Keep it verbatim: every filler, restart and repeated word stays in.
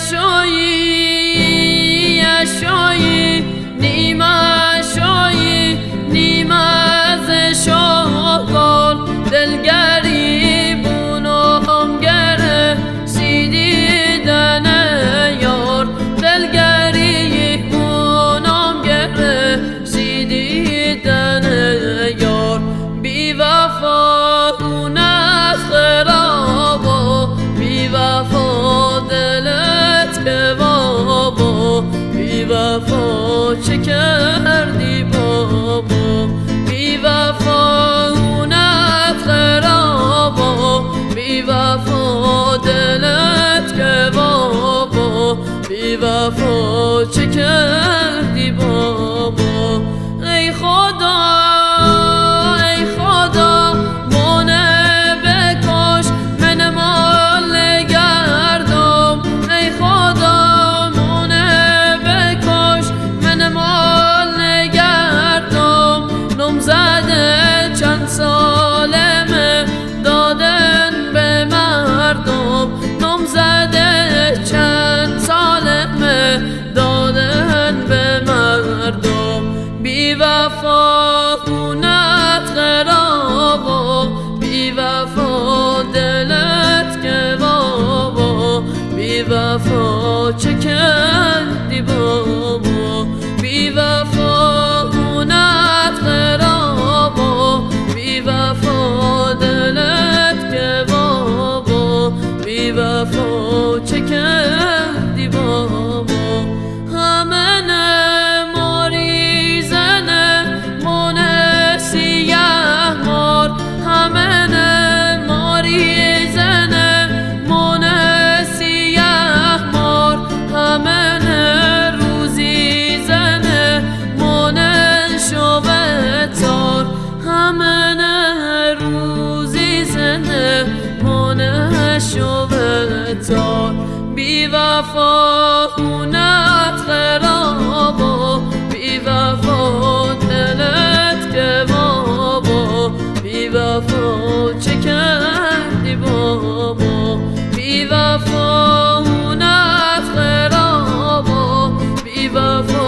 اشایی اشایی نیم اشایی نیم از شاگل دلگری بونم گره سیدیدن یار دلگری بونم گره سیدیدن یار بی وفا خونت خرابا بی وفا دلت که بابا بی وفا چه کردی بابا بی وفا خونت خرابا بی وفا دلت که بابا بی وفا چه کردی بابا ای خدا ای خدا منه بکش من مال گردم ای خدا منه بکش من مال گردم نم زده چند سالمه دادن به مردم نم زده چند سالمه دادن به مردم بی وفا خونت خرابا بی وفا دلت که بابا بی وفا چه کردی بابا بی وفا خونت خرابا بی وفا دلت که بابا بی وفا چه کردی بابا همه بی وفا خونت خرابا بی وفا دلت که بابا بی وفا چه کردی بابا بی وفا خونت خرابا بی وفا